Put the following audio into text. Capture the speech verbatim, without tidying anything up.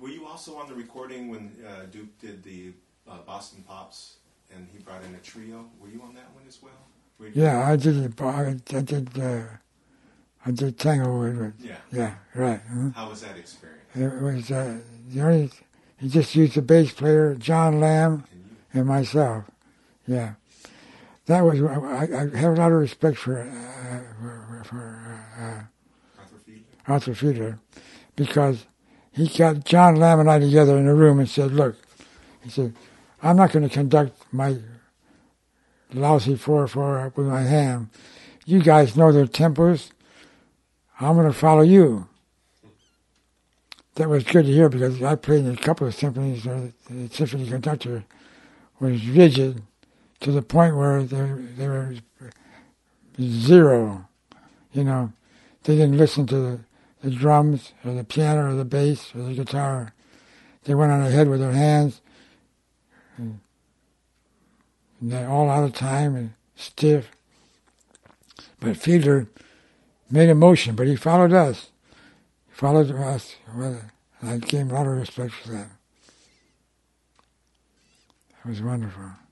Were you also on the recording when uh, Duke did the uh, Boston Pops and he brought in a trio? Were you on that one as well? Were you Yeah, I did. I did. Uh, I did tango with it. Yeah. Yeah, right. Mm-hmm. How was that experience? It was uh, the only. He just used the bass player, John Lamb, and myself. Yeah, that was. I, I have a lot of respect for uh, for, for uh, Arthur Fiedler? Arthur Fiedler, because he got John Lamb and I together in a room and said, "Look," he said, "I'm not going to conduct my lousy four four with my hand. You guys know their tempos. I'm going to follow you." That was good to hear because I played in a couple of symphonies where the symphony conductor was rigid to the point where they, they were zero. You know, they didn't listen to the, the drums or the piano or the bass or the guitar. They went on ahead with their hands, and, and they're all out of time and stiff. But Fiedler made a motion, but he followed us. He followed us. Well, I gave him a lot of respect for that. It was wonderful.